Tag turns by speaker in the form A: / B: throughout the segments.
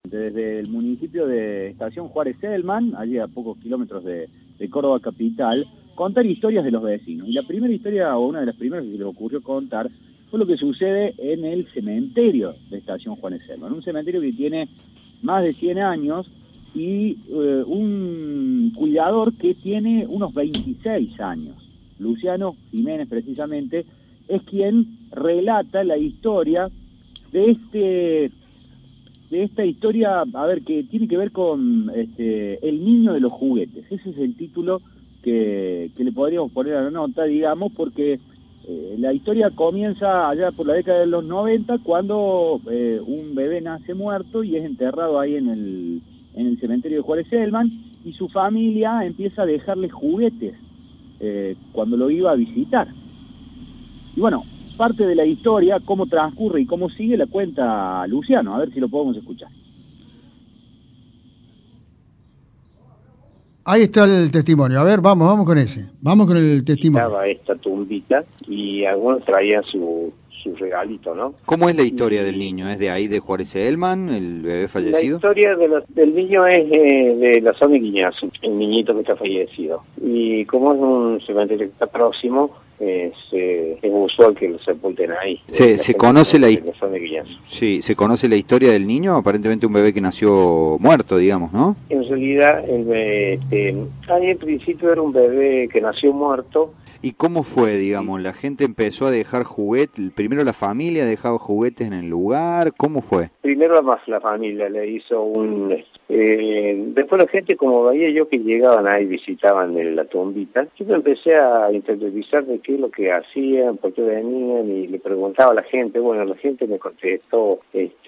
A: desde el municipio de Estación Juárez-Selman, allí a pocos kilómetros de Córdoba capital, contar historias de los vecinos. Y la primera historia, o una de las primeras que se le ocurrió contar, fue lo que sucede en el cementerio de Estación Juárez-Selman, un cementerio que tiene más de 100 años y un cuidador que tiene unos 26 años. Luciano Jiménez, precisamente, es quien relata la historia de esta historia, a ver, que tiene que ver con el niño de los juguetes. Ese es el título que le podríamos poner a la nota, digamos, porque la historia comienza allá por la década de los 90, cuando un bebé nace muerto y es enterrado ahí en el cementerio de Juárez-Selman, y su familia empieza a dejarle juguetes cuando lo iba a visitar. Y bueno, parte de la historia, cómo transcurre y cómo sigue, la cuenta Luciano, a ver si lo podemos escuchar.
B: Ahí está el testimonio. A ver, vamos con ese. Vamos con el testimonio.
C: Estaba esta tumbita y algunos traían su regalito, ¿no?
D: ¿Cómo es la historia del niño? ¿Es de ahí, de Juárez-Selman, el bebé fallecido?
C: La historia del niño es de la zona de Guiñazú, el niñito que está fallecido. Y como es un cementerio que está próximo, es usual que lo sepulten ahí.
D: Se conoce la
C: zona de Guiñazú.
D: Sí, se conoce la historia del niño, aparentemente un bebé que nació muerto, digamos, ¿no?
C: En realidad, ahí en principio era un bebé que nació muerto.
D: ¿Y cómo fue, digamos? ¿La gente empezó a dejar juguetes? ¿Primero la familia dejaba juguetes en el lugar? ¿Cómo fue?
C: Primero la familia le hizo después la gente, como veía yo que llegaban ahí, visitaban la tumbita, yo empecé a interiorizar de qué es lo que hacían, por qué venían, y le preguntaba a la gente. Bueno, la gente me contestó,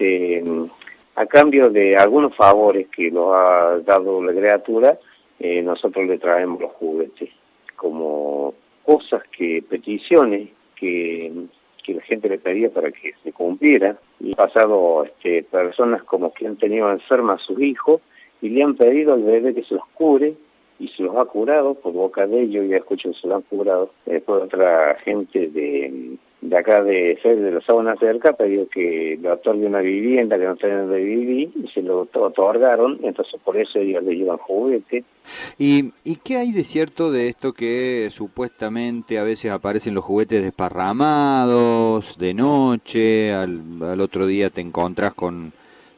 C: a cambio de algunos favores que nos ha dado la criatura, nosotros le traemos los juguetes, como cosas peticiones que la gente le pedía para que se cumpliera. Y pasado personas como que han tenido enfermas a sus hijos y le han pedido al bebé que se los cure, y se los ha curado por boca de ellos. Ya escucho que se los han curado. Después otra gente de acá de la zona cerca pidió que le otorgue una vivienda que no tienen donde vivir, y se lo otorgaron. Entonces por eso ellos le llevan juguete.
D: ¿Y qué hay de cierto de esto que supuestamente a veces aparecen los juguetes desparramados de noche, al otro día te encontrás con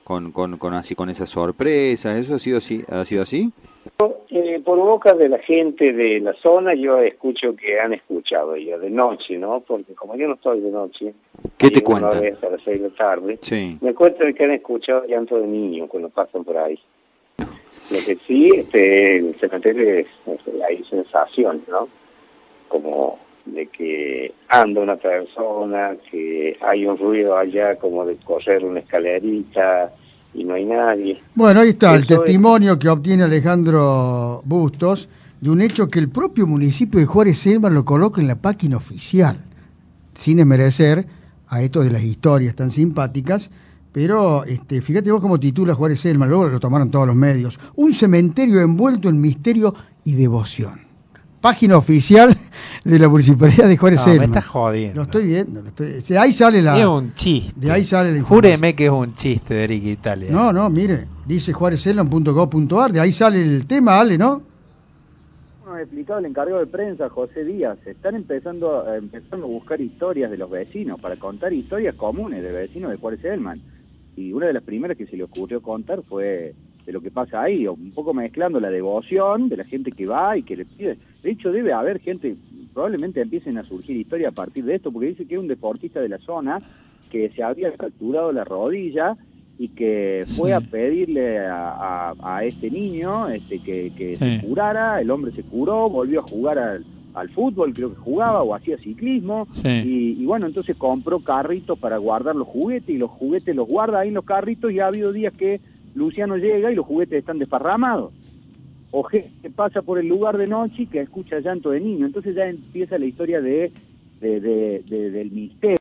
D: esas sorpresas? ¿Eso ha sido así?
C: Por boca de la gente de la zona, yo escucho que han escuchado ellos de noche, ¿no? Porque como yo no estoy de noche,
D: ¿qué te cuentan?
C: Una vez a las 6 de la tarde,
D: sí.
C: Me cuentan que han escuchado llanto de niños cuando pasan por ahí. Lo que sí, el cementerio hay sensaciones, ¿no? Como de que anda una persona, que hay un ruido allá como de correr una escalerita y no hay nadie.
B: Bueno, ahí está el testimonio que obtiene Alejandro Bustos de un hecho que el propio municipio de Juárez-Selman lo coloca en la página oficial, sin desmerecer a esto de las historias tan simpáticas, pero fíjate vos cómo titula Juárez-Selman, luego lo tomaron todos los medios: un cementerio envuelto en misterio y devoción. Página oficial de la Municipalidad de Juárez-Selman.
E: No, me estás jodiendo.
B: Lo estoy viendo. De ahí sale la...
E: Es un chiste.
B: De ahí sale la información.
E: Júreme que es un chiste de Eric Italia.
B: No, mire, dice juarezselman.gov.ar, de ahí sale el tema, Ale, ¿no?
A: Bueno, explicado el encargado de prensa, José Díaz, están empezando a buscar historias de los vecinos, para contar historias comunes de vecinos de Juárez-Selman. Y una de las primeras que se le ocurrió contar fue de lo que pasa ahí, un poco mezclando la devoción de la gente que va y que le pide. De hecho, debe haber gente, probablemente empiecen a surgir historias a partir de esto, porque dice que es un deportista de la zona que se había fracturado la rodilla y que fue a pedirle a este niño que se curara. El hombre se curó, volvió a jugar al fútbol, creo que jugaba, o hacía ciclismo, y bueno, entonces compró carritos para guardar los juguetes, y los juguetes los guarda ahí en los carritos, y ha habido días que Luciano llega y los juguetes están desparramados, o gente pasa por el lugar de noche y que escucha llanto de niño. Entonces ya empieza la historia del misterio.